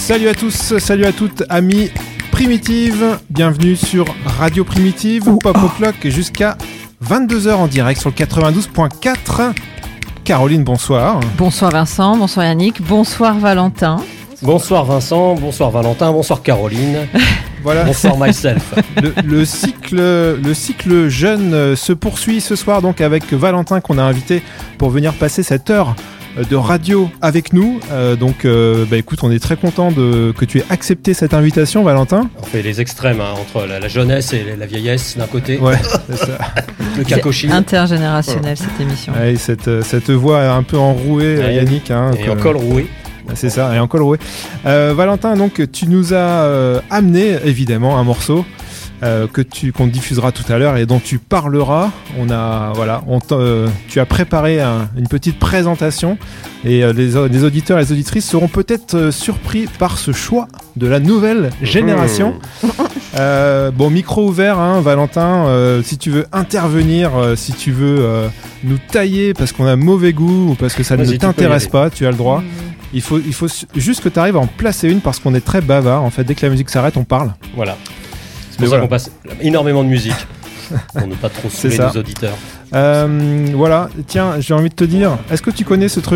Salut à tous, salut à toutes, amis Primitive. Bienvenue sur Radio Primitive, Pop O'Clock jusqu'à 22h en direct sur le 92.4. Caroline, bonsoir. Bonsoir Vincent, bonsoir Yannick, bonsoir Valentin. Bonsoir Vincent, bonsoir Valentin, bonsoir Caroline. Voilà. Bonsoir myself. Le cycle jeune se poursuit ce soir donc avec Valentin qu'on a invité pour venir passer cette heure de radio avec nous. Écoute, on est très content que tu aies accepté cette invitation, Valentin. On fait les extrêmes entre la jeunesse et la vieillesse d'un côté. Ouais, c'est ça. Le cacochine. Intergénérationnel cette émission. Ouais, cette voix un peu enrouée, ouais. Yannick. Et encore rouée. C'est ça, et encore roué. Valentin, donc tu nous as amené évidemment un morceau qu'on diffusera tout à l'heure et dont tu parleras. Tu as préparé une petite présentation et les auditeurs et les auditrices seront peut-être surpris par ce choix de la nouvelle génération. Micro ouvert, hein, Valentin, si tu veux intervenir, si tu veux nous tailler parce qu'on a mauvais goût ou parce que ça ne t'intéresse pas, tu as le droit. Il faut juste que tu arrives à en placer une parce qu'on est très bavard. En fait, dès que la musique s'arrête, on parle. Voilà. C'est pour ça qu'on passe énormément de musique pour ne pas trop saouler nos auditeurs. Voilà. Tiens, j'ai envie de te dire, est-ce que tu connais ce truc ?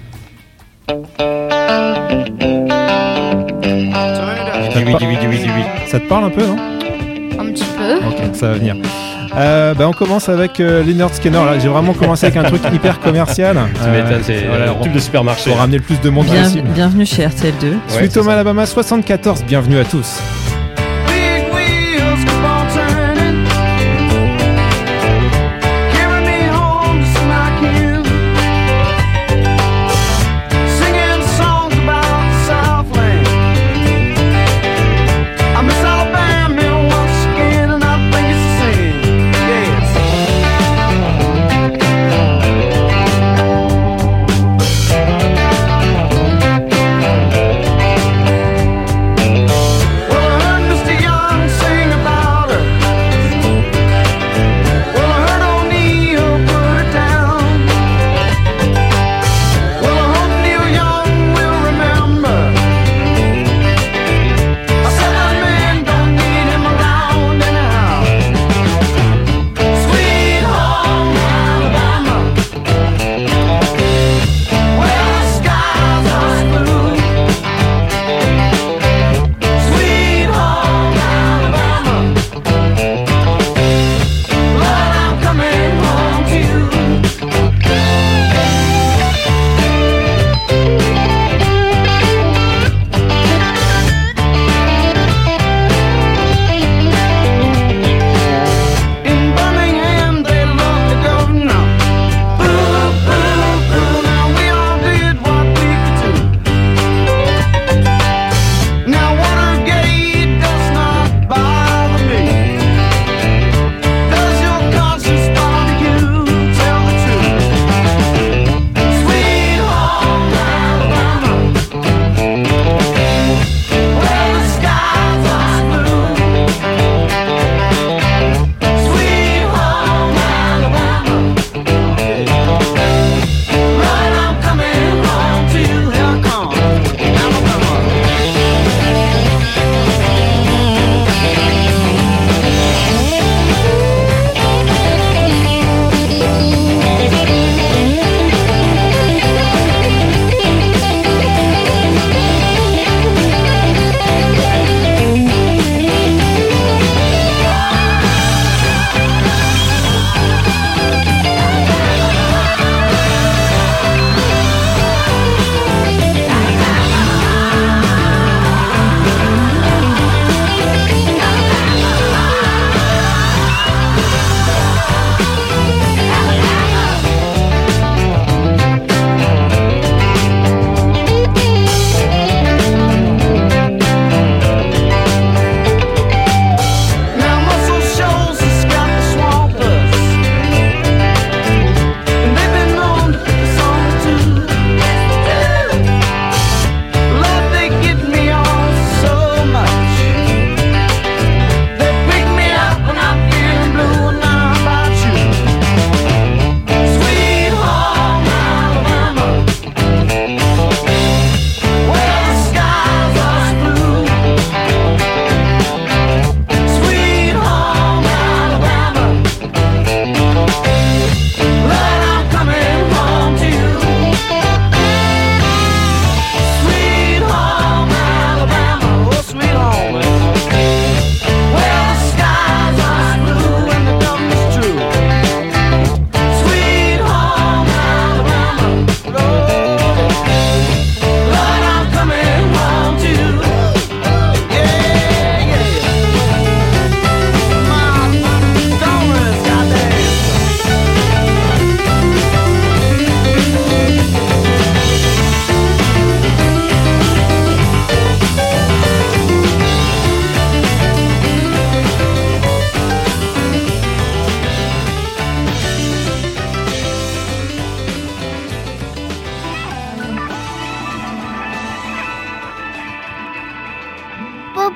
Oui. Ça te parle un peu, non ? Un petit peu. Ok, ça va venir. On commence avec Lynyrd Skynyrd. Là, j'ai vraiment commencé avec un truc hyper commercial. Tu m'étonnes, c'est un tube de supermarché. Pour ramener le plus de monde possible. Bienvenue chez RTL2. Sweet Home Alabama 74, bienvenue à tous. Well,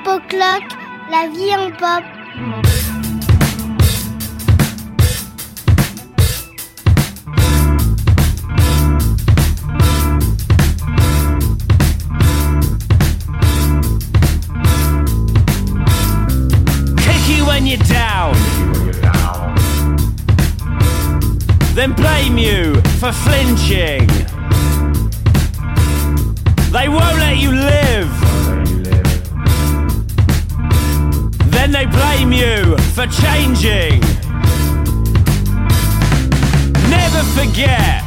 Pop O'Clock, la vie en pop. Kick you when you're down, then blame you for flinching. They won't let you live, then they blame you for changing. Never forget,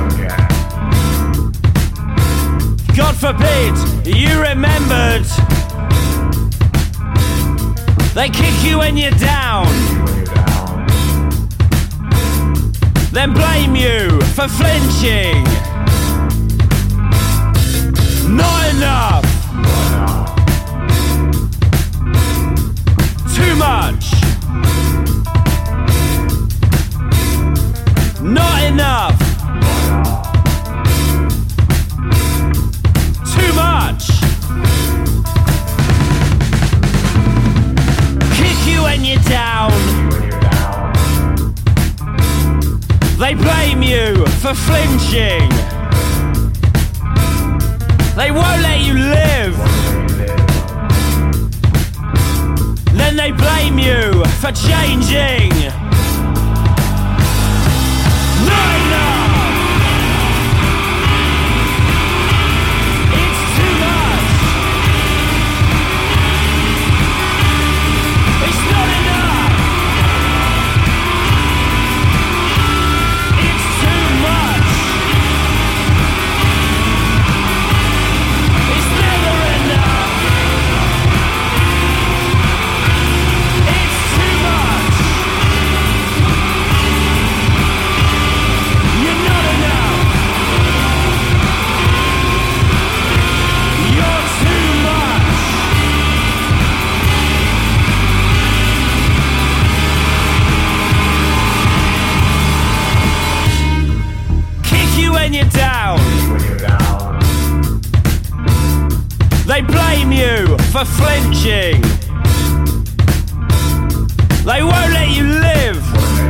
God forbid you remembered. They kick you when you're down, then blame you for flinching. Not enough, too much, not enough, too much. Kick you when you're down, they blame you for flinching. They won't let you live, then they blame you for changing. Not enough, it's too much, it's not enough, it's too much, it's never enough, it's too much, you're not enough, you're too much. Kick you when you're down, they blame you for flinching. They won't let you live,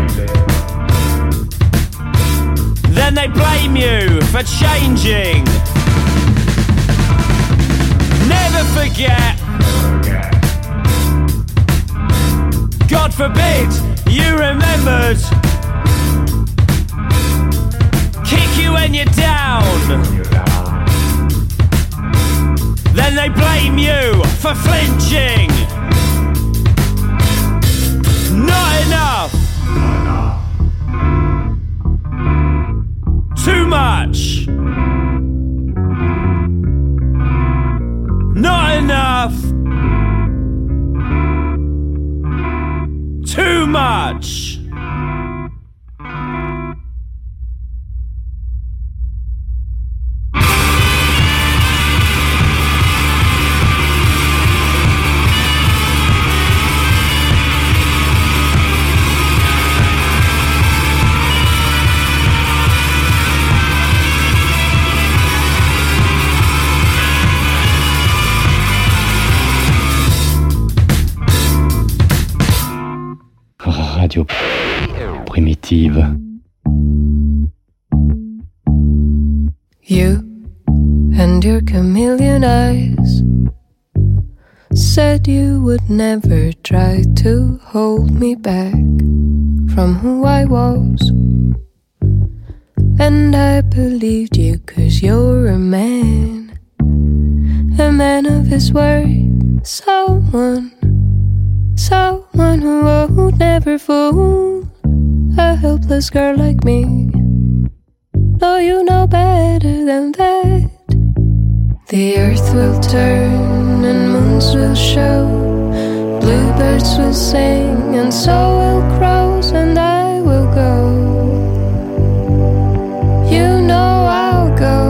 then they blame you for changing. Never forget, God forbid you remembered. Kick you when you're down, then they blame you for flinching. Not enough, too much, not enough, too much. Radio primitive. You and your chameleon eyes said you would never try to hold me back from who I was, and I believed you 'cause you're a man of his word, someone who would never fool a helpless girl like me. No, you know better than that. The earth will turn and moons will show, bluebirds will sing and so will crows, and I will go. You know I'll go.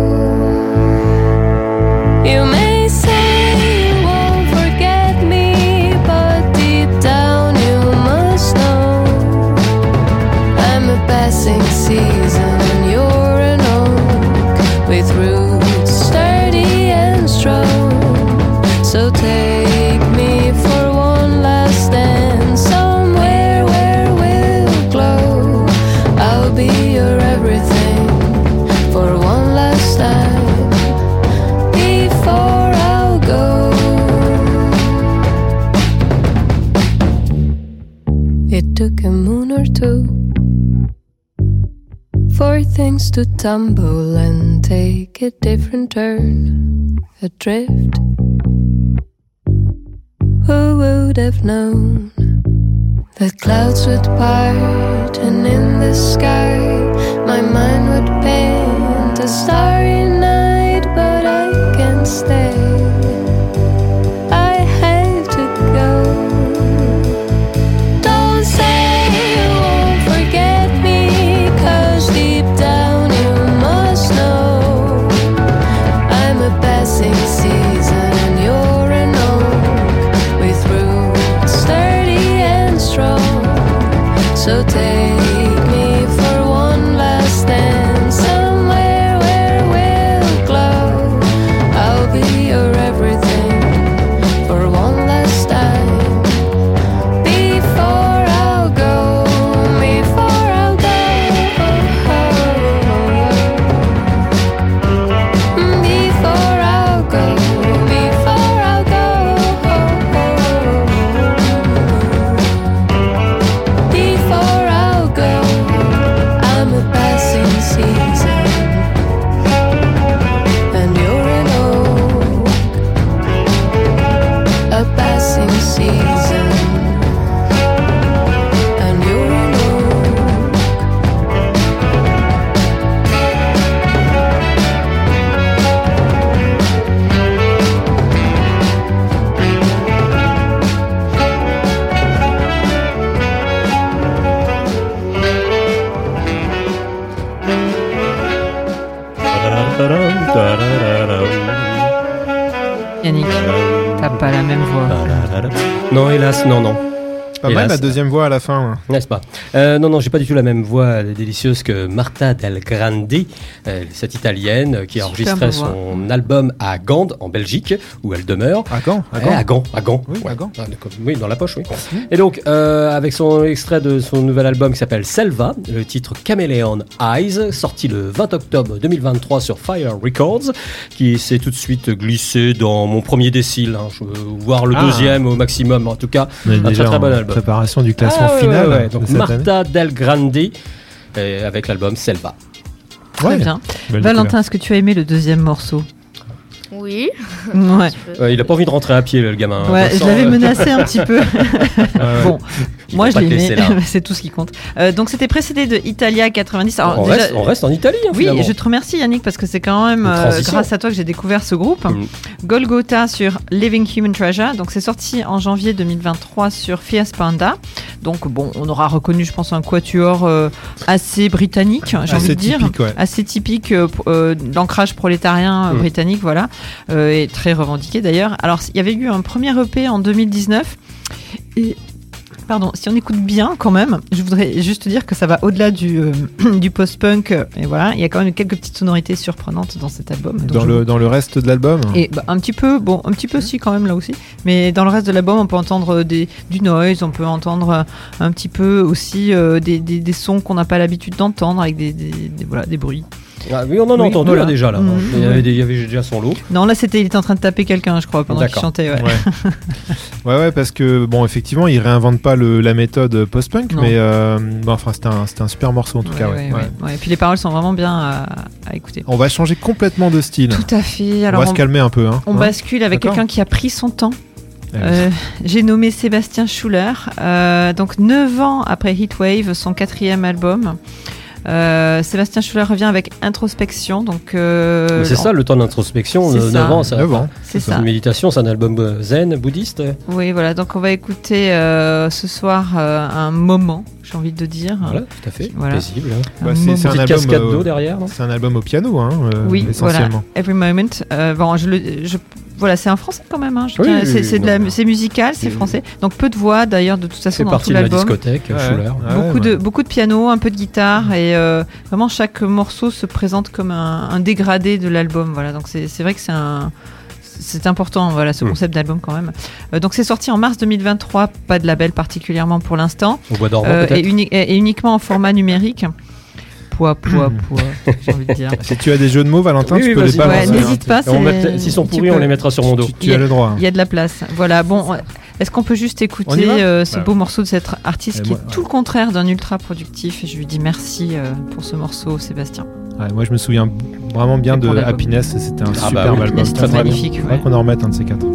You may say you won't forget me, but deep down you must know I'm a passing season and you're an oak with roots sturdy and strong. So take too. For things to tumble and take a different turn, adrift. Who would have known that clouds would part and in the sky my mind would paint a starry night, but I can't stay. I have to go. Don't say you won't forget me, 'cause deep down you must know I'm a passing season and you're an oak with roots sturdy and strong. So take me for one last dance somewhere where we'll glow. I'll be your everything for one last time. Before I'll go, before I'll go, before I'll go, before I'll go, before I'll go. I'm a passing season and you're an oak, a passing season and you're an oak. Yannick, t'as pas la même voix. Non, hélas, non. Pas mal Hélas. la deuxième voix à la fin. Ouais. N'est-ce pas? Non, j'ai pas du tout la même voix délicieuse que Marta Del Grande, cette italienne qui a Super enregistré voix. son album à Gand, en Belgique, où elle demeure. À Gand. À Gand. Oui, à Gand. Ah, d'accord. Oui, dans la poche, oui. Et donc, avec son extrait de son nouvel album qui s'appelle Selva, le titre Chameleon Eyes, sorti le 20 octobre 2023 sur Fire Records, qui s'est tout de suite glissé dans mon premier décile, voire le deuxième au maximum. En tout cas, Mais un déjà très en bon album. préparation du classement Ah, ouais, final. ouais. de Donc cette année. Marta Del Grande avec l'album Selva. Très Ouais. bien. Belle Valentin, est-ce que tu as aimé le deuxième morceau? Oui. Ouais. Il a pas envie de rentrer à pied, le gamin. Ouais, je l'avais menacé un petit peu. Bon, Ils moi vont je pas l'ai te laisser aimé, là. c'est tout ce qui compte. Donc c'était précédé de Italia 90. Alors, On, déjà, reste en Italie, hein, oui, finalement. je te remercie Yannick parce que c'est quand même Une transition. grâce à toi que j'ai découvert ce groupe. Mm. Golgotha sur Living Human Treasure. Donc c'est sorti en janvier 2023 sur Fierce Panda. Donc bon, on aura reconnu, je pense, un quatuor assez britannique, j'ai Assez envie de dire. typique, ouais. Assez typique d'ancrage prolétarien britannique, voilà, et très revendiqué d'ailleurs. Alors, il y avait eu un premier EP en 2019 et pardon, si on écoute bien quand même, je voudrais juste dire que ça va au-delà du post-punk et voilà, il y a quand même quelques petites sonorités surprenantes dans cet album. Donc Dans le reste de l'album. et un petit peu si quand même là aussi, mais dans le reste de l'album on peut entendre du noise, on peut entendre un petit peu aussi des sons qu'on n'a pas l'habitude d'entendre avec des bruits. Ah, oui, on en a Oui, entendu voilà. là déjà. Là. Mm. Il y avait déjà son lot. Non, là il était en train de taper quelqu'un, je crois, pendant qu'il D'accord. chantait. Ouais. Ouais, parce que bon, effectivement, il réinvente pas la méthode post-punk, Non. mais enfin, c'était un super morceau en tout cas. Ouais. Ouais. Et puis les paroles sont vraiment bien à écouter. On va changer complètement de style. Tout à fait. On Alors va se calmer un peu. Hein. on bascule avec D'accord. quelqu'un qui a pris son temps. Eh oui. J'ai nommé Sébastien Schuller. Donc 9 ans après Heatwave, son 4e album. Sébastien Schuller revient avec Introspection. Donc, C'est ça le temps d'introspection, C'est 9 ça. ans. Ça, 9 ans. c'est C'est ça. une méditation, c'est un album zen, bouddhiste. Oui, voilà. Donc on va écouter ce soir un moment, j'ai envie de dire. Voilà, tout à fait. Voilà. Paisible. Bah, Un c'est moment. un Petite album. cascade d'eau derrière. Non C'est un album au piano, hein, Oui, voilà. essentiellement. Every Moment. Bon, voilà, c'est en français quand même. Hein, je Oui, dirais. oui, oui, c'est musical, c'est français. Donc peu de voix d'ailleurs de toute façon C'est dans parti tout de la l'album. discothèque, Ouais. Schuller. Ouais, Beaucoup de piano, un peu de guitare et vraiment chaque morceau se présente comme un dégradé de l'album. Voilà, donc c'est vrai que c'est important, voilà, ce concept d'album quand même. Donc c'est sorti en mars 2023, pas de label particulièrement pour l'instant, Au bois dormant et, peut-être. et uniquement en format numérique. Poids, j'ai envie de dire. Si tu as des jeux de mots, Valentin, Oui, tu oui, peux les vas-y. balancer. Ouais, n'hésite pas. S'ils sont pourris, on les mettra sur mon dos. Tu as le droit. Il y a de la place. Voilà, bon, Est-ce qu'on peut juste On y écouter va ce beau morceau de cet artiste qui moi, est tout le contraire d'un ultra productif, et je lui dis merci pour ce morceau, Sébastien. Ouais, moi, je me souviens vraiment bien de pour l'album. Happiness. C'était un Ah superbe bah oui, album. Happiness, c'était magnifique, Il faudrait ouais. qu'on en remette un de ces 4.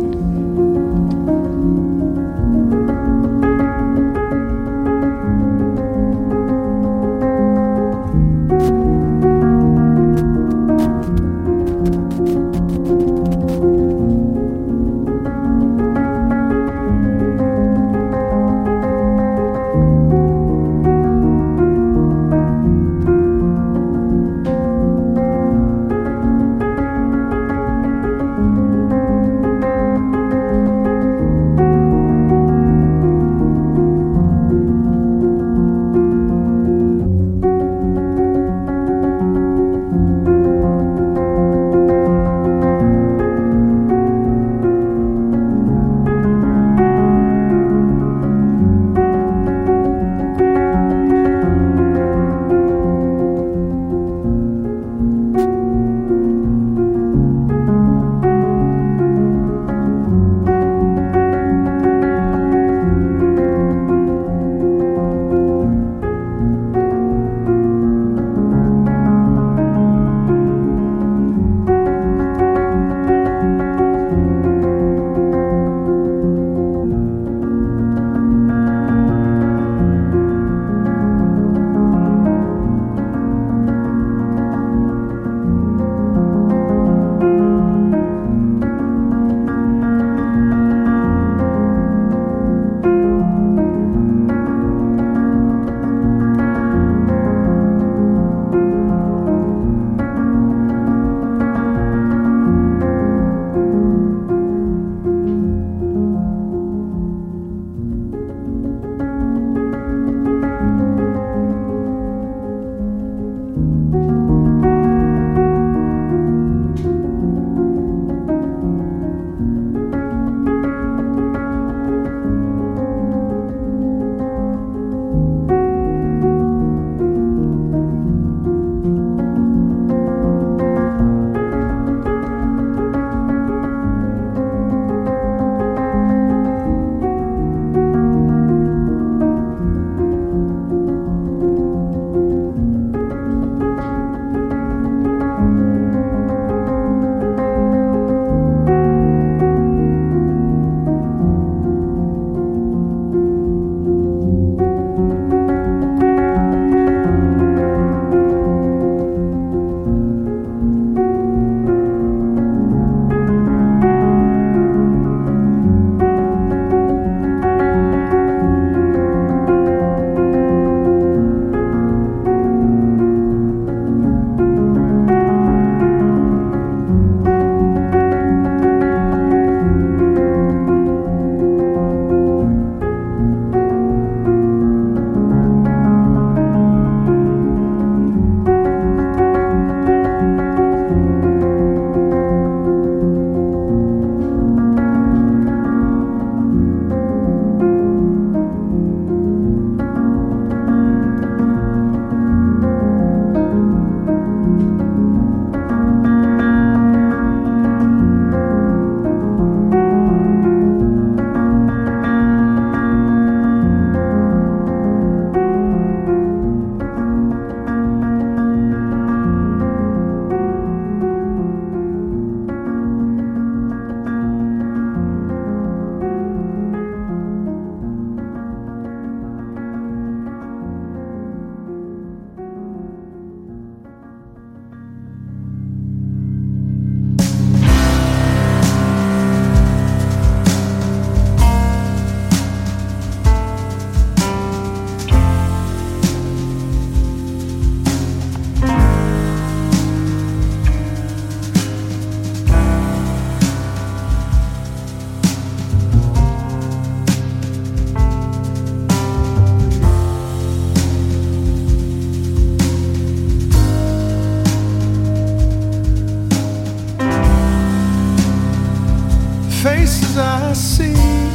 faces I see,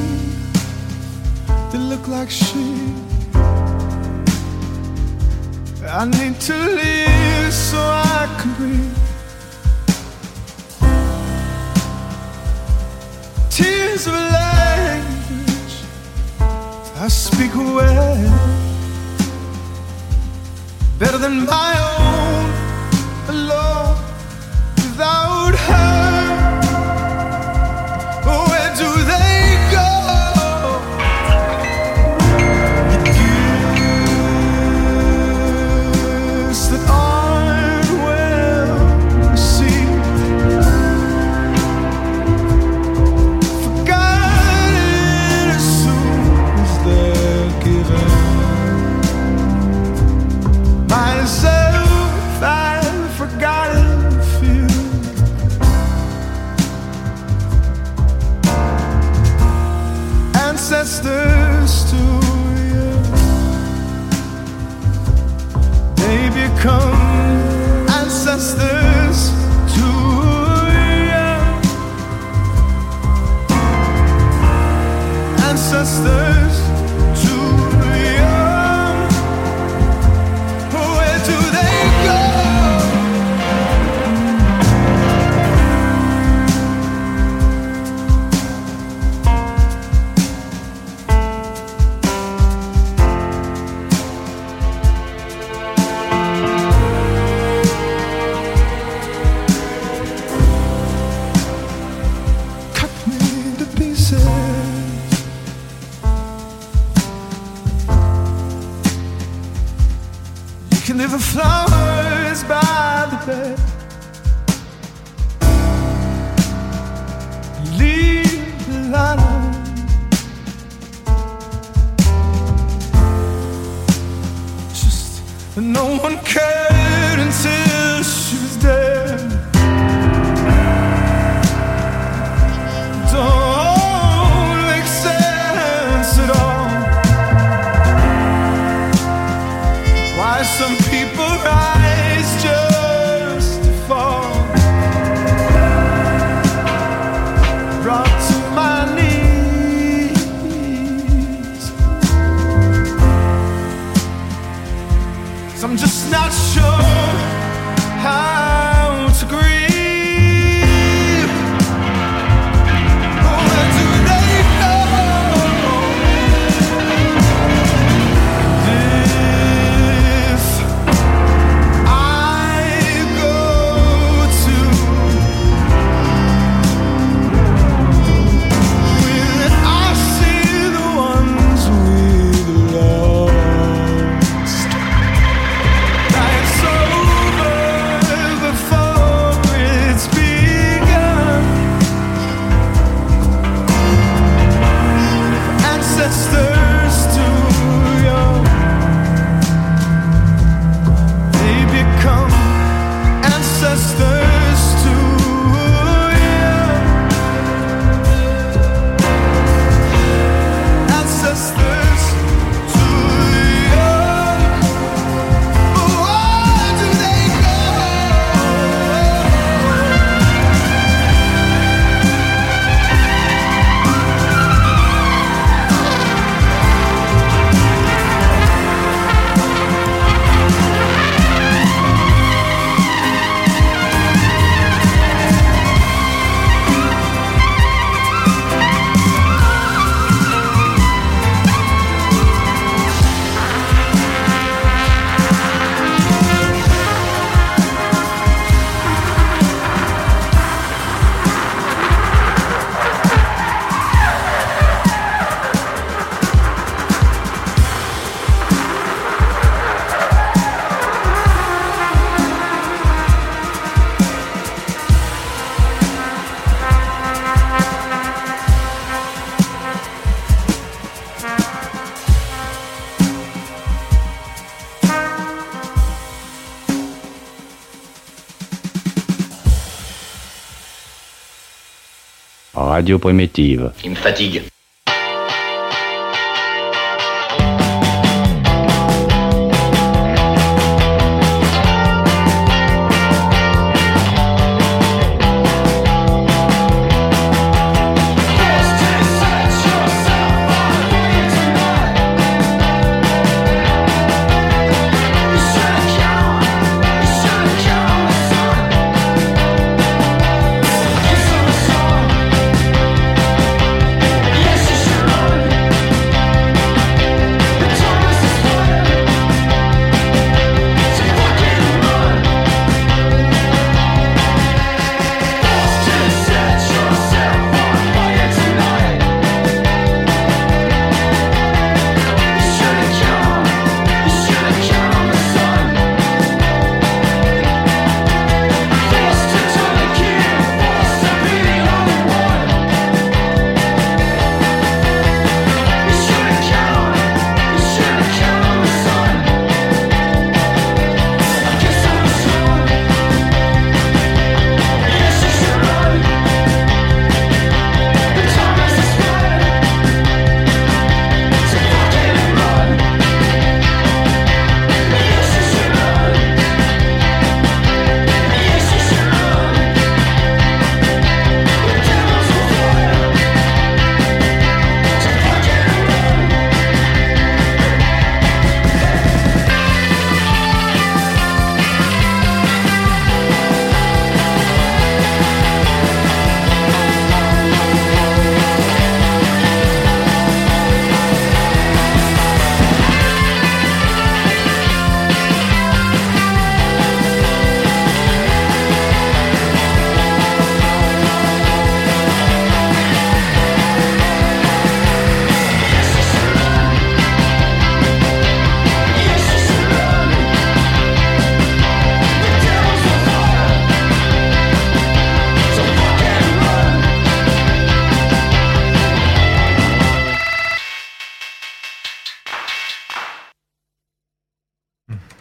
they look like sheep. I need to live so I can breathe. Tears of language better than my own, alone, without her. Where do they go? The gifts that aren't well received, forgotten as soon as they're given. Myself, I've forgotten a few. Ancestors to you, they become ancestors to you. Ancestors to you. Where do they go? Cut me to pieces. You can leave the flowers by the bed. Leave the light on. Just no one cared until she was dead. Don't make sense at all. Why some people rise just to fall. Brought to my knees. 'Cause I'm just not sure how to grieve. Where do they go? If I go to, will I see the ones we lost? Life's over before it's begun. Ancestors too young, they become ancestors too young. Ancestors too young. But where do they go? Radio Primitive. Il me fatigue. Yeah.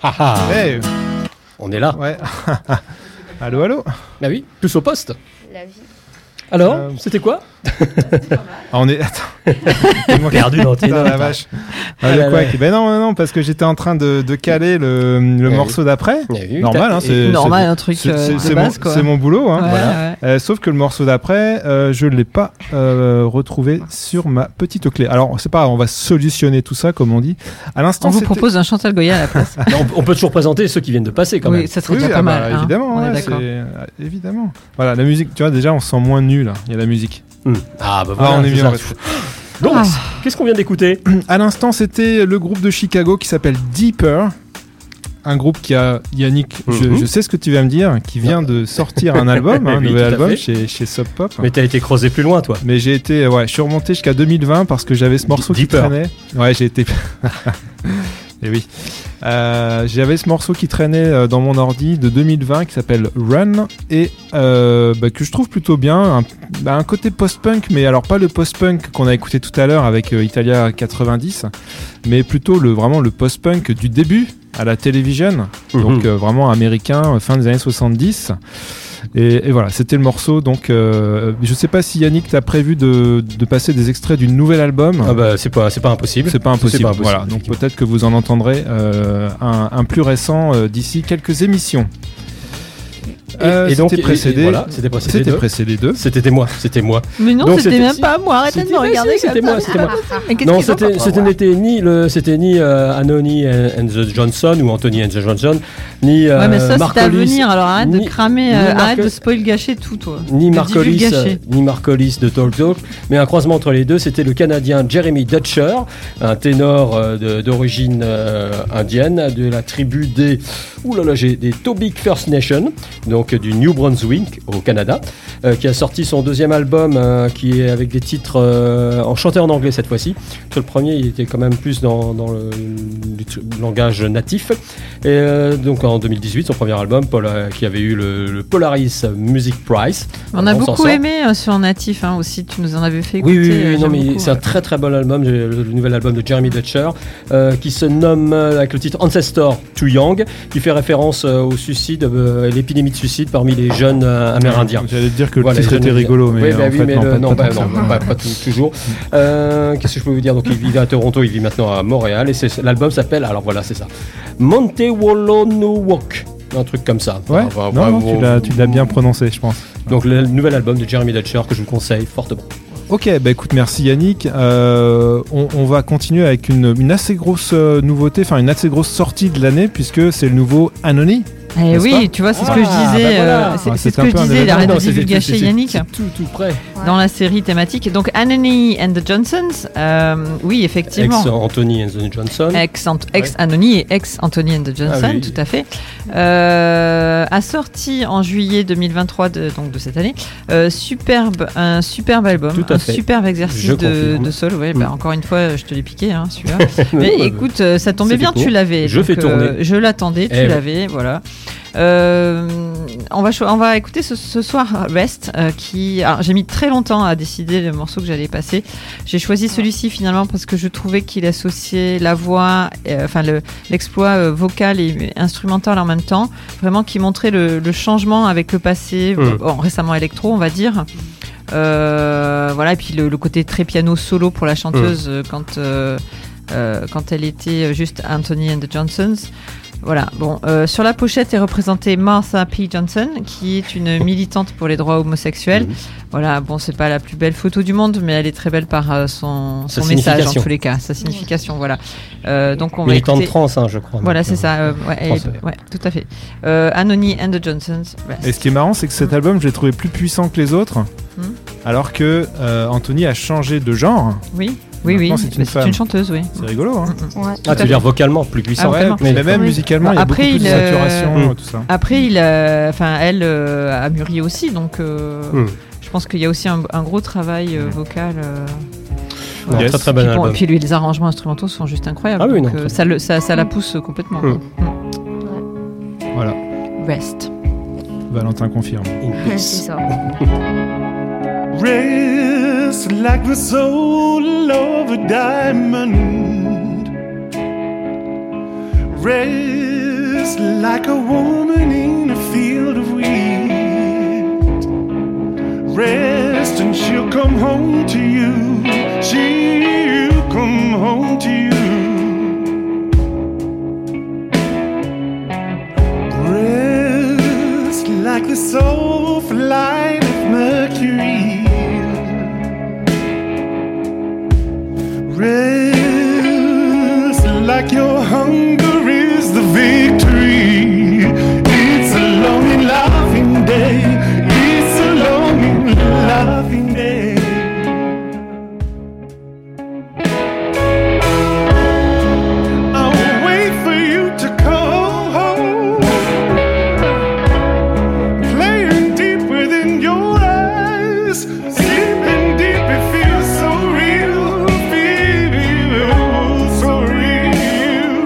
Hey. On est là. Ouais. Allô. Bah oui, tous au poste. La vie. Alors, c'était quoi? On est. Attends. Perdu dans tes Putain, la notes. vache. Ah là là. Ben non, parce que j'étais en train de caler le morceau d'après. Normal, hein, c'est normal, un truc de base, quoi. C'est mon boulot, hein. Ouais, Voilà. ouais. Sauf que le morceau d'après, je l'ai pas retrouvé sur ma petite clé. Alors, c'est pas grave, on va solutionner tout ça, comme on dit. À l'instant, On vous c'était- propose un Chantal Goya à la place. Non, on peut toujours présenter ceux qui viennent de passer quand même. Oui, ça serait Oui, déjà ah pas bah, mal. hein. évidemment, On est ouais, d'accord. évidemment. Voilà, la musique, tu vois, déjà, on se sent moins nul. Il y a la musique. Ah bah voilà, on est c'est mieux. ça. en fait. Donc, Ah. qu'est-ce qu'on vient d'écouter? À l'instant, c'était le groupe de Chicago qui s'appelle Deeper. Un groupe qui a, Yannick, je sais ce que tu vas me dire, qui vient de sortir un album, un Oui, nouvel tout à album fait. chez Sub Pop. Mais t'as été creusé plus loin, toi. Mais j'ai été, je suis remonté jusqu'à 2020 parce que j'avais ce morceau qui Deeper. traînait. Ouais, j'ai été. Et oui. J'avais ce morceau qui traînait dans mon ordi de 2020 qui s'appelle Run et que je trouve plutôt bien. Un côté post-punk, mais alors pas le post-punk qu'on a écouté tout à l'heure avec Italia 90, mais plutôt vraiment le post-punk du début à la télévision, donc vraiment américain, fin des années 70. Et voilà, c'était le morceau. Donc, je sais pas si Yannick t'as prévu de passer des extraits du nouvel album. Ah bah c'est pas impossible. C'est pas impossible. Voilà, donc effectivement. peut-être que vous en entendrez un plus récent d'ici quelques émissions. Et donc, c'était précédé. voilà, c'était précédé d'eux. C'était moi. C'était moi. Mais non, Donc, c'était c'était- même pas moi. Arrêtez de me C'était- regarder. c'était comme moi, ça. c'était moi. Mais qu'est-ce Non, qu'ils ont pas c'était ni Anony and the Johnson ou Anthony and the Johnson, ni Ouais, mais ça, c'était à Marcolis, venir. Alors arrête de ni- cramer, ni arrête Marco- de spoil gâcher tout, toi. ni De Marcolis, divulgacher. ni Marcolis de Talk Talk, mais un croisement entre les deux. C'était le Canadien Jeremy Dutcher, un ténor d'origine indienne de la tribu des Tobique First Nation, donc du New Brunswick au Canada, qui a sorti son deuxième album qui est avec des titres en chanté en anglais cette fois-ci. Parce que le premier il était quand même plus dans le langage natif. Et donc en 2018, son premier album qui avait eu le Polaris Music Prize. On a s'en beaucoup sort. aimé sur Natif hein, aussi. Tu nous en avais fait écouter. Oui, non, j'aime mais beaucoup, c'est un très très bon album, le nouvel album de Jeremy Dutcher, qui se nomme avec le titre Ancestor Too Young, qui fait référence au suicide, l'épidémie de suicide parmi les jeunes amérindiens. J'allais te dire que Voilà, le titre les était jeunes- rigolo, mais oui, en bah oui, fait, mais non, pas tant que ça. pas toujours. Qu'est-ce que je peux vous dire? Donc il vit à Toronto, il vit maintenant à Montréal, et l'album s'appelle, alors voilà, c'est ça, Montewolonuwok, un truc comme ça. Ouais, Enfin, non, vraiment, tu l'as bien prononcé, je pense. Donc le nouvel album de Jeremy Dutcher que je vous conseille fortement. Ok, bah écoute, merci Yannick. On va continuer avec une assez grosse nouveauté, enfin une assez grosse sortie de l'année, puisque c'est le nouveau Anony. Eh N'est-ce oui, pas tu vois, c'est ce que je Ah, disais. bah voilà. C'est Ah, ce c'est que un je peu un disais. Il événement. arrête de Non, c'est divulgacher Yannick tout près. dans la série thématique. Donc Anony and the Johnsons, oui, effectivement. Ex-Anthony and the Johnson. Ex-Anony et ex-Anthony and the Johnson, Ah oui. tout à fait. A sorti en juillet 2023, donc de cette année, un superbe album, Tout à un fait. superbe exercice Je confirme. de sol. Ouais, bah, encore une fois, je te l'ai piqué, hein, celui-là. Non, Mais bah, écoute, ça tombait c'était bien, court. tu l'avais. Je fais tourner. Je l'attendais, tu Eh oui. l'avais, voilà. On va écouter ce soir Rest, qui. Alors, j'ai mis très longtemps à décider le morceau que j'allais passer. J'ai choisi celui-ci finalement parce que je trouvais qu'il associait la voix, l'exploit vocal et instrumental en même temps, vraiment qui montrait le changement avec le passé, récemment électro, on va dire. Voilà, et puis le côté très piano solo pour la chanteuse quand elle était juste Anthony and the Johnsons. Voilà, bon, sur la pochette est représentée Martha P. Johnson, qui est une militante pour les droits homosexuels. Voilà, bon, c'est pas la plus belle photo du monde, mais elle est très belle par son message, en tous les cas, sa signification, voilà. Donc on va Militante écouter... trans, hein, je crois. Voilà, donc, c'est ça, ouais, tout à fait. Anony and the Johnsons. Rest. Et ce qui est marrant, c'est que cet album, je l'ai trouvé plus puissant que les autres, alors que Anthony a changé de genre. Oui, Maintenant, c'est une c'est femme. une chanteuse, oui. C'est rigolo, hein. Ouais. Ah, tu veux dire vocalement plus puissant. Ouais, mais même Oui. musicalement, il y a Après, beaucoup plus de il, saturation, tout ça. Après, elle a mûri aussi, donc je pense qu'il y a aussi un gros travail vocal. Non, Yes. très très bon Puis, bon, album. et puis les arrangements instrumentaux sont juste incroyables. Ah oui, donc, non, ça la pousse complètement. Voilà, Rest. Valentin confirme. C'est ça. Rest like the soul of a diamond. Rest Rest like a woman in a field of wheat. Rest and she'll come home to you. She'll come home to you. Rest like the soft light of Mercury. Rest like your hunger is the victory. It's a long and laughing day. It's a long and laughing day. I'll wait for you to come home. Playing deep within your eyes. Sleeping deep, it feels so real. Feels so real.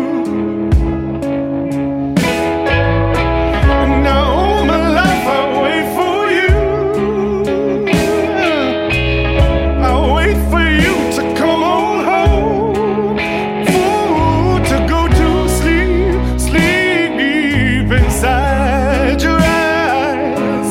Now all my life I'll wait for you. I'll wait for you to come on home. Fool to go to sleep, sleep inside your eyes.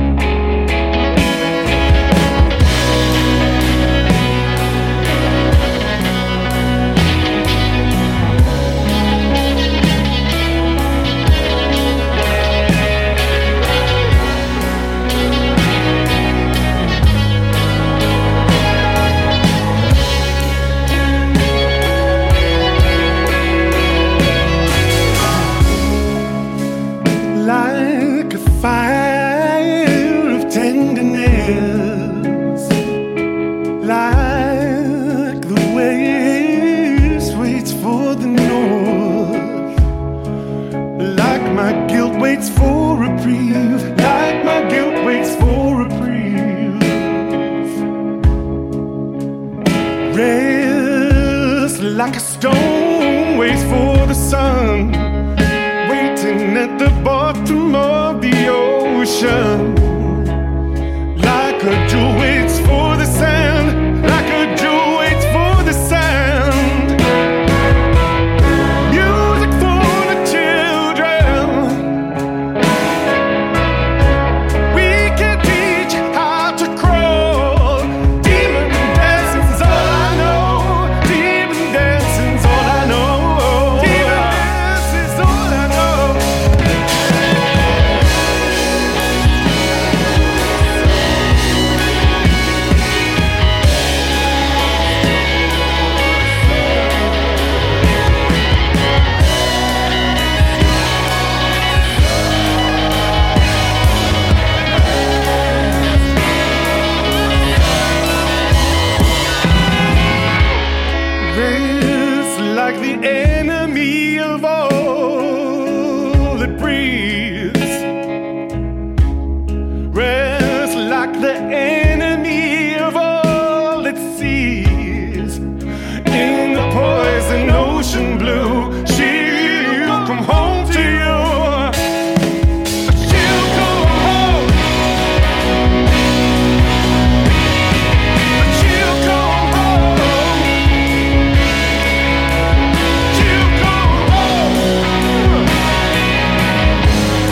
Like a fire of tenderness, like the waves waits for the north, like my guilt waits for reprieve, like my guilt waits for reprieve. Rest like a stone waits for the sun, waiting at the bottom of the ocean. Like a jewel waits for the sand, like a jewel waits for the sand. Music for the children. We can teach how to crawl. Demon dancing's all I know. Demon dancing's all I know. Demon dancing's all I know. Rest like the enemy of all that breathes. Rest like the enemy of all that sees. In the poison ocean blue, she'll come home to you. She'll come home. She'll come home. She'll come home.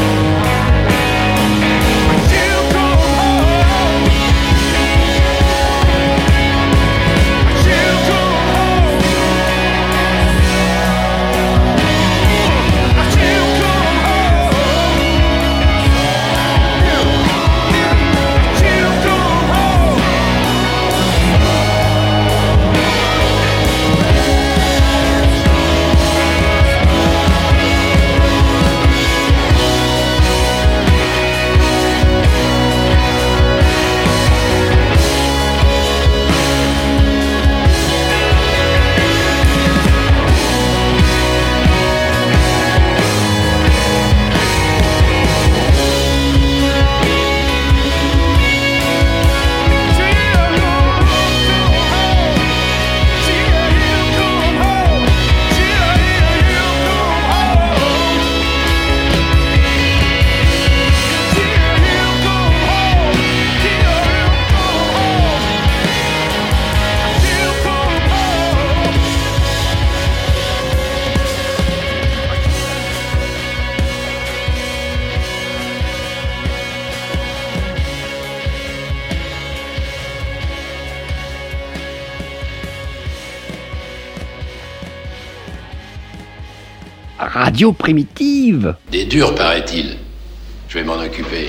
Radio Primitive. Des durs, paraît-il. Je vais m'en occuper.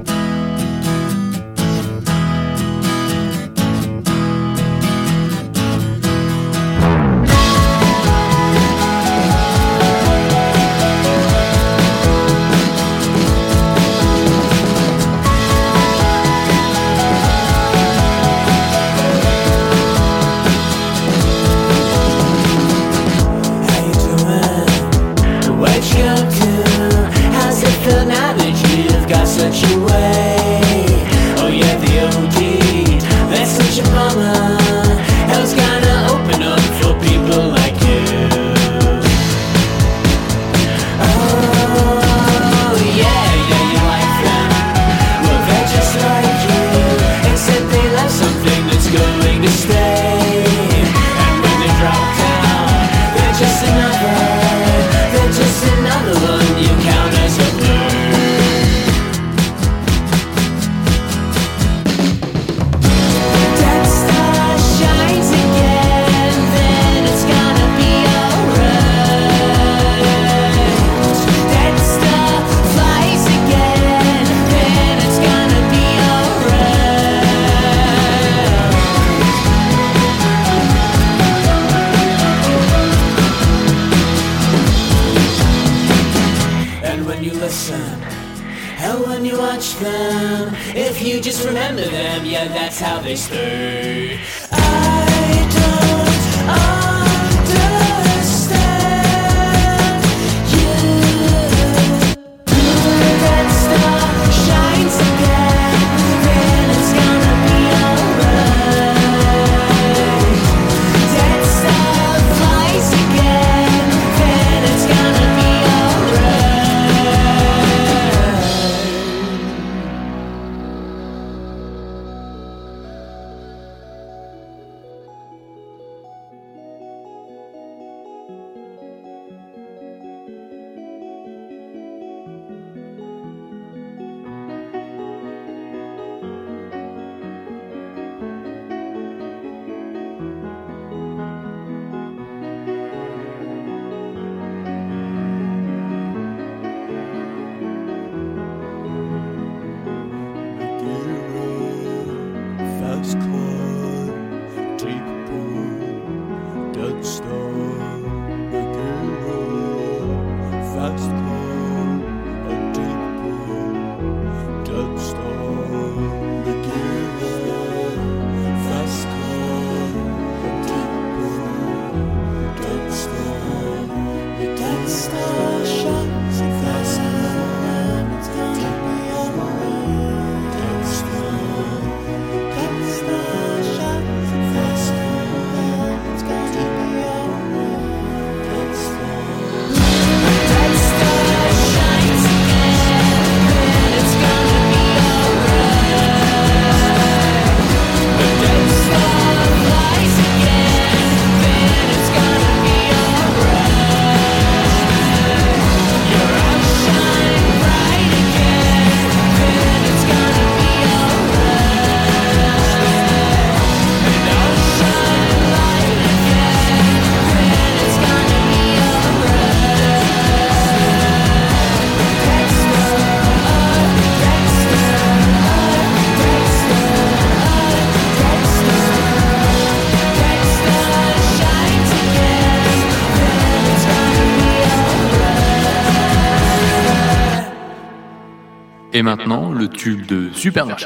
Et maintenant, le tube de Supermarché.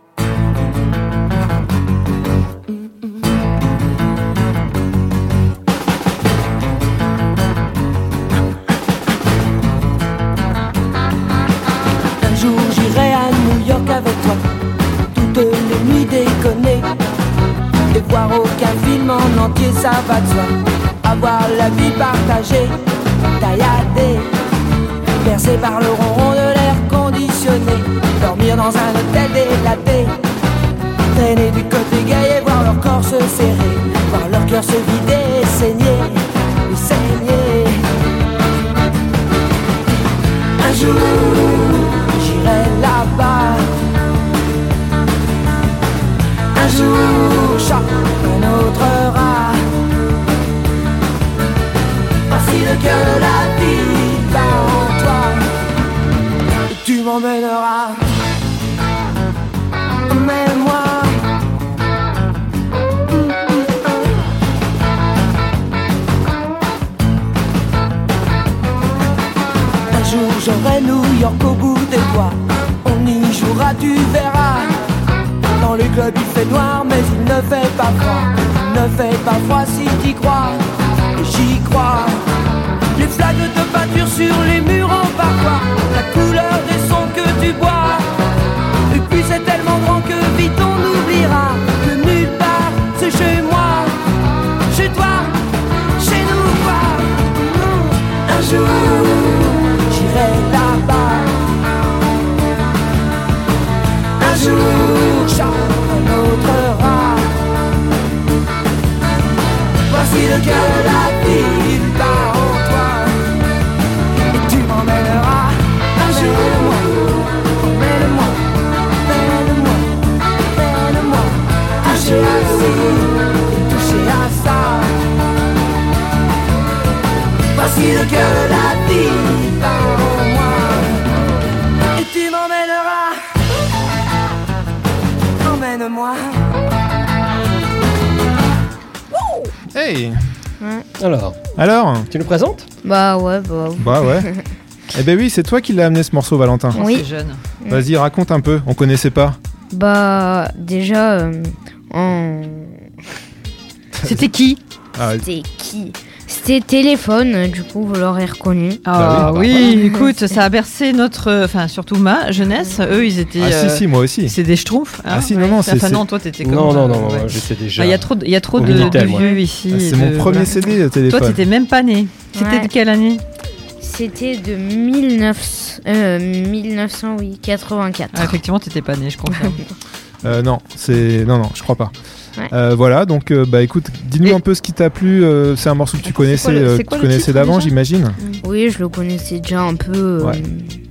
Un jour j'irai à New York avec toi, toutes les nuits déconner, et voir aucun film en entier, ça va de soi. Avoir la vie partagée, tailladée, bercée par le ronron de l'air conditionné, dormir dans un hôtel délaté, traîner du côté gay et voir leur corps se serrer, voir leur cœur se vider et saigner, et saigner. Un jour, j'irai là-bas. Un jour, chacun autre rat. Voici le cœur de la vie. m'emmèneras. Emmène-moi. Un jour j'aurai New York au bout des doigts. On y jouera, tu verras. Dans le club il fait noir mais il ne fait pas froid. Il ne fait pas froid si t'y crois. Et j'y crois. Les flaques de peinture sur les murs en parfois. La couleur des sons que tu bois. Et puis c'est tellement grand que vite on oubliera que nulle part c'est chez moi. Chez toi, chez nous quoi. Un jour j'irai là-bas. Un jour chacun notre rat. Voici le cœur de la ville part en toi. Et tu m'emmèneras un jour. Emmène-moi, emmène-moi, emmène-moi. Toucher à ci, toucher à ça. Voici le cœur de la ville part en moi. Et tu m'emmèneras. Emmène-moi. Hey. Alors, tu nous présentes ? Bah ouais. Eh ben oui, c'est toi qui l'as amené ce morceau, Valentin. Oui. C'est jeune. Vas-y, raconte un peu. On connaissait pas. Bah déjà, C'était qui? C'était qui? C'était Téléphone, du coup vous l'aurez reconnu. Ah oui, écoute, ça a bercé notre, enfin surtout ma jeunesse. Eux, ils étaient. Ah si, moi aussi. C'est des schtroumpfs. Ah si, non, Enfin non, toi t'étais comme. Non, j'étais déjà. Il y a trop de vieux ici. C'est mon premier CD Téléphone. Toi, t'étais même pas né. C'était de quelle année? C'était de 1984. Ah, effectivement, t'étais pas né, je confirme. Non, je crois pas. Ouais. Voilà, donc bah écoute, dis-nous un peu ce qui t'a plu. C'est un morceau que tu connaissais d'avant, j'imagine. Oui, je le connaissais déjà un peu. Ouais.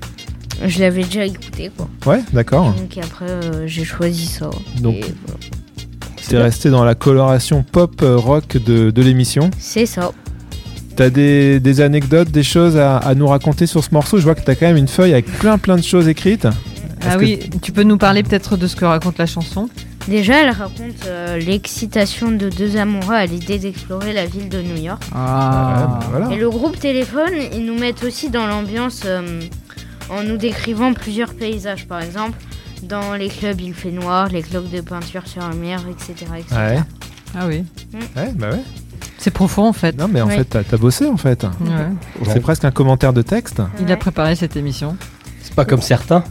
Je l'avais déjà écouté, quoi. Ouais, d'accord. Donc après, j'ai choisi ça. Donc, et voilà. c'est resté dans la coloration pop rock de l'émission. C'est ça. T'as des anecdotes, des choses à nous raconter sur ce morceau? Je vois que t'as quand même une feuille avec plein de choses écrites. Ah oui, tu peux nous parler peut-être de ce que raconte la chanson? Déjà, elle raconte l'excitation de deux amoureux à l'idée d'explorer la ville de New York. Voilà. Et le groupe Téléphone, ils nous mettent aussi dans l'ambiance en nous décrivant plusieurs paysages. Par exemple, dans les clubs, il fait noir, les cloques de peinture sur un mur, etc. Ouais. Ah oui. Ouais, bah ouais. C'est profond en fait. Non mais en fait, t'as bossé en fait. Ouais. C'est presque un commentaire de texte. Il a préparé cette émission. C'est pas comme certains.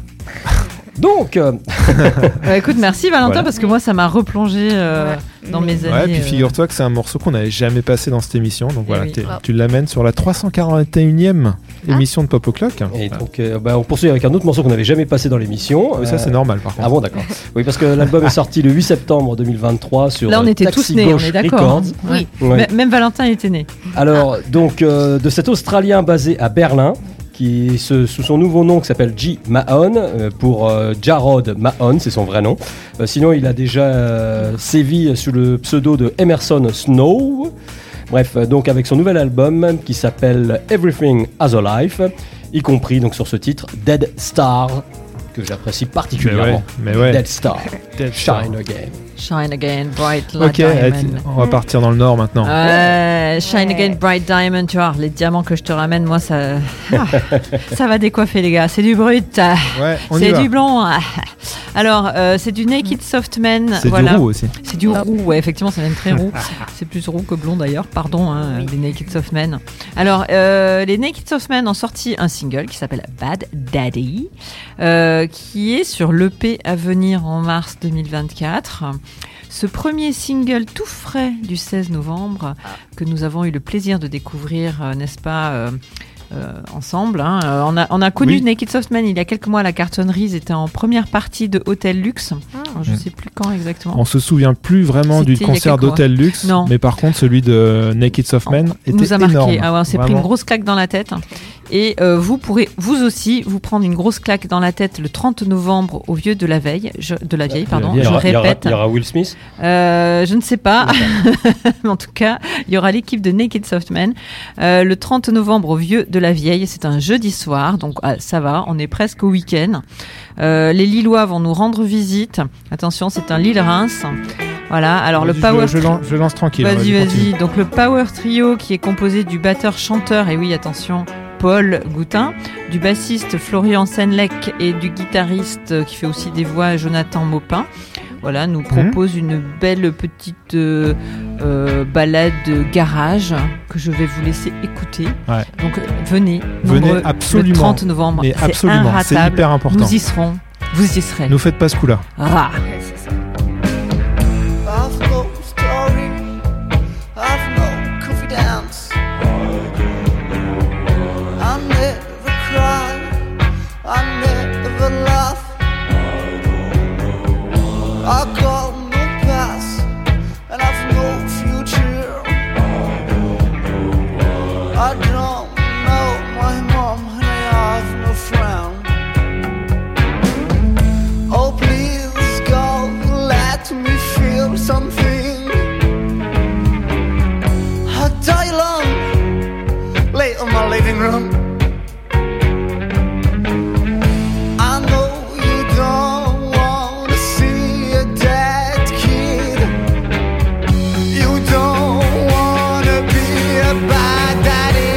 Donc, écoute, merci Valentin, voilà. parce que moi ça m'a replongé dans mes années. Ouais, puis figure-toi que c'est un morceau qu'on n'avait jamais passé dans cette émission, donc voilà, oui. tu l'amènes sur la 341e émission de Pop O'Clock. Et donc, on poursuit avec un autre morceau qu'on n'avait jamais passé dans l'émission. Oui, ça c'est normal par contre. Ah bon, d'accord. Oui, parce que l'album est sorti le 8 septembre 2023 sur Là on était Taxi tous nés, on Gauche est d'accord. Records. Oui. Ouais. Même Valentin était né. Alors, donc, de cet Australien basé à Berlin, qui sous son nouveau nom qui s'appelle G. Mahon, pour Jarrod Mahon, c'est son vrai nom. Sinon, il a déjà sévi sous le pseudo de Emerson Snow. Bref, donc avec son nouvel album qui s'appelle Everything Has a Life, y compris donc sur ce titre Dead Star, que j'apprécie particulièrement. Mais ouais. Dead Star, Shine Again. Shine again, bright like diamond. On va partir dans le nord maintenant. Shine again, bright diamond. Tu vois, les diamants que je te ramène, moi, ça va décoiffer, les gars. C'est du brut. Ouais, c'est du blond. Alors, c'est du Naked Soft Man. C'est du roux aussi. C'est du roux, ouais, effectivement, c'est même très roux. C'est plus roux que blond d'ailleurs, pardon, les Naked Soft Men. Alors, les Naked Soft Men ont sorti un single qui s'appelle Bad Daddy, qui est sur l'EP à venir en mars 2024. Ce premier single tout frais du 16 novembre, que nous avons eu le plaisir de découvrir, n'est-ce pas, ensemble. On a connu Naked Soft Man il y a quelques mois à la cartonnerie. Ils étaient en première partie de Hotel Luxe. Je sais plus quand exactement. On se souvient plus vraiment du C'était il y a concert quelques mois. d'Hotel Luxe, Non. mais par contre celui de Naked Soft Man était nous a marqué. énorme. Ah ouais, on s'est pris Vraiment. une grosse claque dans la tête. Et vous pourrez vous aussi vous prendre une grosse claque dans la tête le 30 novembre au Vieux de la Vieille. Je répète. Il y aura Will Smith. Je ne sais pas. Mais en tout cas, il y aura l'équipe de Naked Soft Man le 30 novembre au Vieux de la Vieille. C'est un jeudi soir, donc ça va, on est presque au week-end. Les Lillois vont nous rendre visite. Attention, c'est un Lille-Reims. Voilà, alors le Power... Je lance tranquille. Vas-y. Donc le Power Trio qui est composé du batteur-chanteur, et oui, attention, Paul Goutin, du bassiste Florian Senlec et du guitariste qui fait aussi des voix, Jonathan Maupin. Voilà, nous propose une belle petite balade garage que je vais vous laisser écouter. Ouais. Donc venez absolument. Le 30 novembre. Mais c'est absolument, inratable. c'est hyper important. Nous y serons. Vous y serez. Nous faites pas ce coup-là. Ah. I've no story, I've no confidence. I never cry, I never laugh. I got no past, and I've no future. I don't know my mom, and I have no friend. Oh please God, let me feel something. I die alone, lay on my living room. I know you don't want to see a dead kid. You don't want to be a bad daddy.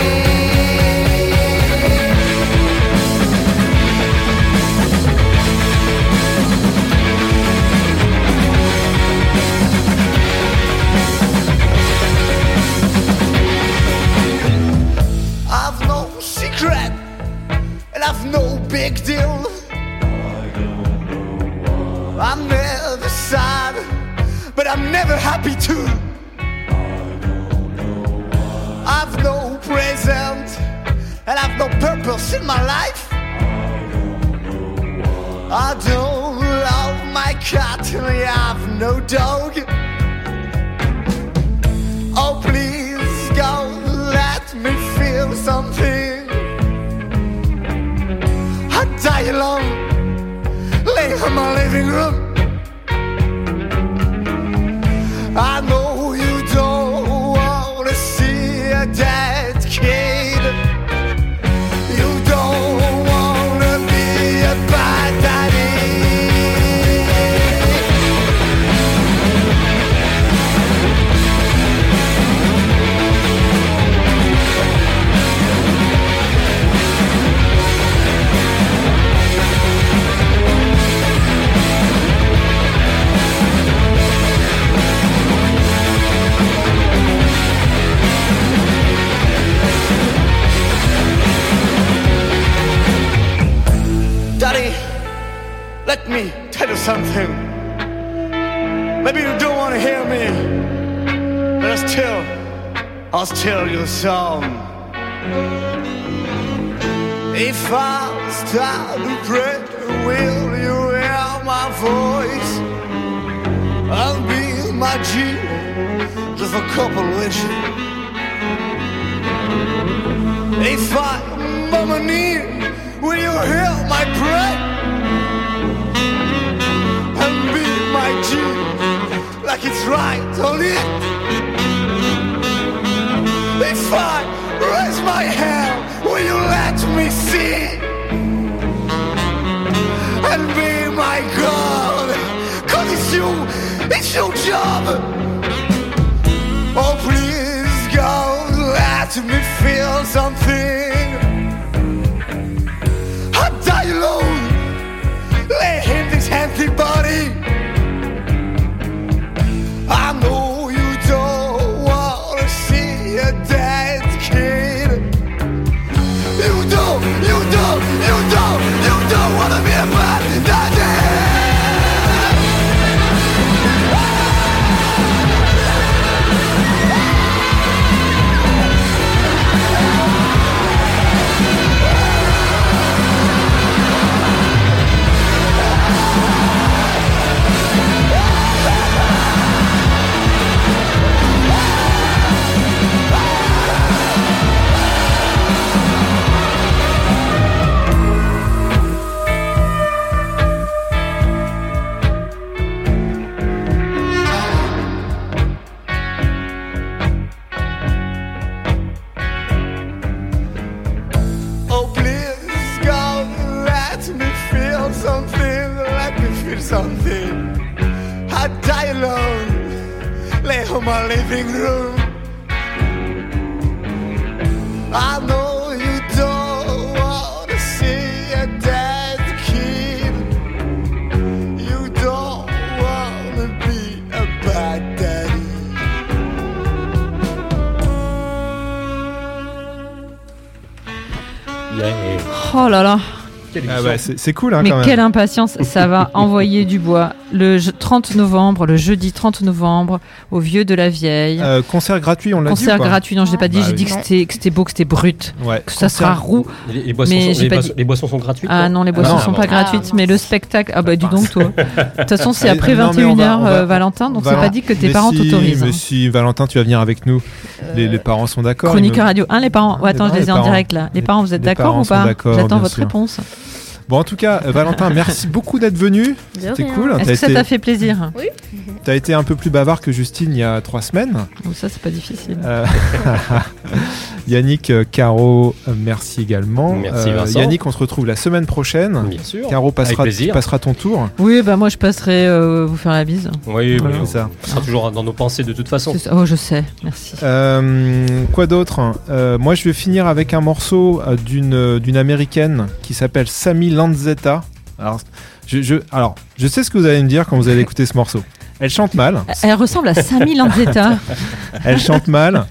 I've no secret, and I've no big deal. I'm never sad, but I'm never happy too. I've no present, and I've no purpose in my life. I don't love my cat, and I have no dog. Oh please God, let me feel something. I die alone, lay in my living room. I know you don't want to see a dead kid. You don't want to be a bad daddy. Daddy, let me tell you something. Maybe you don't want to hear me, but I'll tell you a song. If I start to pray, will you hear my voice? I'll be my G, just a couple wishes. If I mama need, will you hear my prayer? And be my G, like it's right on it. If I raise my hand, will you let me see? And be my God, 'cause it's your job. Oh please God, let me feel something. I die alone, lay in this empty body. I know you don't want to see a dead kid. You don't want to be a bad daddy. something. I die alone, lay on my living room. I know you don't want to see a dead kid. You don't want to be a bad daddy. Oh là là. Ah bah, c'est cool, hein, mais quand même. quelle impatience, ça va envoyer du bois. Le 30 novembre, le jeudi 30 novembre, au Vieux de la Vieille. Concert gratuit, on l'a dit. Concert gratuit, non, je l'ai pas dit, Bah j'ai oui. dit que c'était beau, que c'était brut, Ouais. que ça sera roux. Les boissons, Mais j'ai pas dit- les boissons sont gratuites. Ah non, les boissons non, sont bon. pas gratuites, mais le spectacle. Ah bah dis donc, toi. De toute façon, c'est après Non, mais on 21h, va- Valentin, donc c'est Valent- pas dit que tes Mais parents si, t'autorisent. Mais hein. si, Valentin, tu vas venir avec nous. Les parents sont d'accord. Chroniqueur radio. Les parents. Ouais, attends, je les ai en parents. direct là. Les parents, vous êtes Les d'accord parents ou sont pas d'accord, J'attends bien votre sûr. réponse. Bon, en tout cas, Valentin, merci beaucoup d'être venu. C'était rien. cool. Est-ce que ça t'a fait plaisir? Oui. T'as été un peu plus bavard que Justine il y a 3 semaines. Oh, ça, c'est pas difficile. Yannick, Caro, merci également. Merci, Vincent. Yannick, on se retrouve la semaine prochaine. Bien sûr. Caro Avec passera, plaisir. passera ton tour. Oui, bah moi, je passerai vous faire la bise. Oui, Voilà, oui, c'est ça. ça sera toujours dans nos pensées de toute façon. C'est ça. Oh, je sais. Merci. Quoi d'autre? Moi, je vais finir avec un morceau d'une américaine qui s'appelle Sammy Lanzetta. Alors, je sais ce que vous allez me dire quand vous allez écouter ce morceau. Elle chante mal. Elle ressemble à Sammy Lanzetta. Elle chante mal.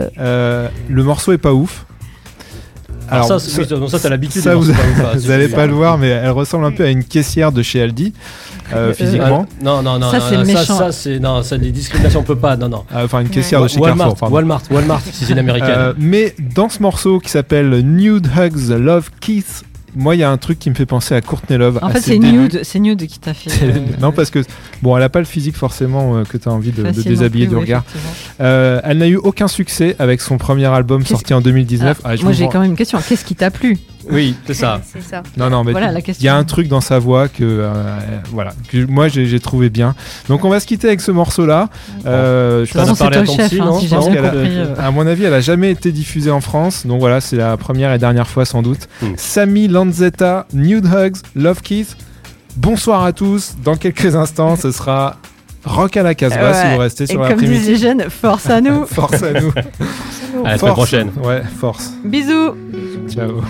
Le morceau est pas ouf. Alors ça, t'as l'habitude. Ça, de vous voir, c'est pas ouf, n'allez pas le voir, mais elle ressemble un peu à une caissière de chez Aldi, physiquement. Non, Ça, c'est méchant. ça c'est non, ça des discriminations, on peut pas. Non. Enfin, une caissière de chez Walmart, Carrefour, pardon. Walmart, si c'est une américaine. Mais dans ce morceau qui s'appelle Nude Hugs Love Kiss, moi, il y a un truc qui me fait penser à Courtney Love. En à fait, ses c'est débuts. Nude qui t'a fait. Non, parce que bon, elle a pas le physique forcément que tu as envie de Facilement déshabiller plus, du oui, regard. effectivement. Elle n'a eu aucun succès avec son premier album sorti en 2019. Ah, je moi, vous j'ai vends- quand même une question. Qu'est-ce qui t'a plu? Oui, c'est ça. C'est ça. Non, mais Voilà, la il question. y a un truc dans sa voix que, voilà, que moi j'ai trouvé bien. Donc on va se quitter avec ce morceau-là. Je De toute façon, pense c'est toi le chef, hein, si j'ai bien qu'elle a- compris. à mon avis, elle a jamais été diffusée en France. Donc voilà, c'est la première et dernière fois sans doute. Sammy Lanzetta, Nude Hugs, Love Kiss. Bonsoir à tous. Dans quelques instants, ce sera Rock à la Casbah si vous restez sur Et comme disent l'après-midi. les jeunes, force à nous. Force à nous. À la semaine Force. prochaine. Ouais, force. Bisous. Ciao.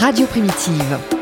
Radio Primitive.